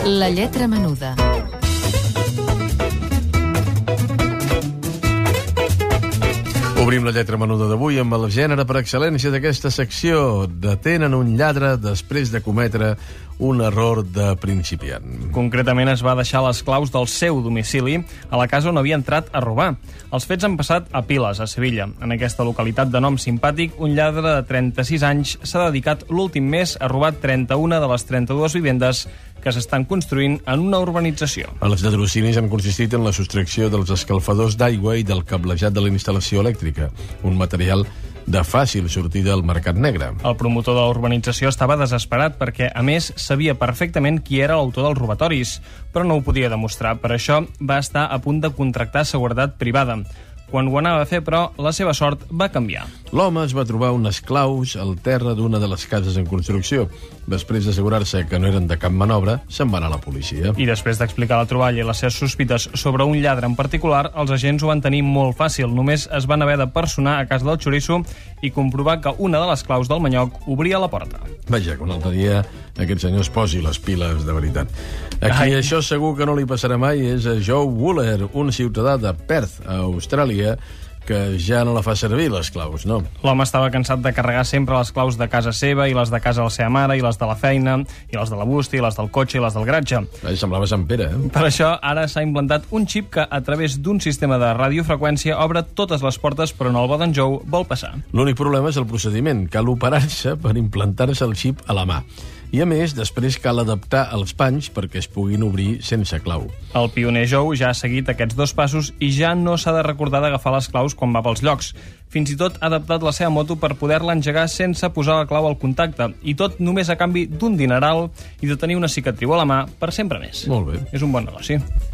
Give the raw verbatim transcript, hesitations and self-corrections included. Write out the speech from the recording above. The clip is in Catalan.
La lletra menuda. Obrim la lletra menuda d'avui amb el gènere per excel·lència d'aquesta secció. Detenen un lladre després de cometre un error de principiant. Concretament es va deixar les claus del seu domicili a la casa on havia entrat a robar. Els fets han passat a Piles, a Sevilla. En aquesta localitat de nom simpàtic, un lladre de trenta-sis anys s'ha dedicat l'últim mes a robar trenta-una de les trenta-dues vivendes que s'estan construint en una urbanització. Els lladrocinis han consistit en la sostracció dels escalfadors d'aigua i del cablejat de la instal·lació elèctrica, un material de fàcil sortida al mercat negre. El promotor de la urbanització estava desesperat perquè, a més, sabia perfectament qui era l'autor dels robatoris, però no ho podia demostrar. Per això va estar a punt de contractar seguretat privada. Quan ho anava a fer, però, la seva sort va canviar. L'home es va trobar unes claus al terra d'una de les cases en construcció. Després d'assegurar-se que no eren de cap manobra, se'n va anar a la policia. I després d'explicar la troballa i les seves sospites sobre un lladre en particular, els agents ho van tenir molt fàcil. Només es van haver de personar a casa del xoriço i comprovar que una de les claus del manyoc obria la porta. Vaja, que un altre dia aquest senyor es posi les piles de veritat. Aquí Ai. Això segur que no li passarà mai és a Joe Wooler, un ciutadà de Perth, a Austràlia, que ja no la fa servir, les claus, no? L'home estava cansat de carregar sempre les claus de casa seva i les de casa de la seva mare i les de la feina i les de la bústia i les del cotxe i les del garatge. Ai, semblava Sant Pere, eh? Per això ara s'ha implantat un xip que a través d'un sistema de radiofreqüència obre totes les portes per on el bo d'en Joe vol passar. L'únic problema és el procediment. Cal operar-se per implantar-se el xip a la mà. I, a més, després cal adaptar els panys perquè es puguin obrir sense clau. El pioner Joe ja ha seguit aquests dos passos i ja no s'ha de recordar d'agafar les claus quan va pels llocs. Fins i tot ha adaptat la seva moto per poder-la engegar sense posar la clau al contacte. I tot només a canvi d'un dineral i de tenir una cicatriu a la mà per sempre més. Molt bé. És un bon negoci.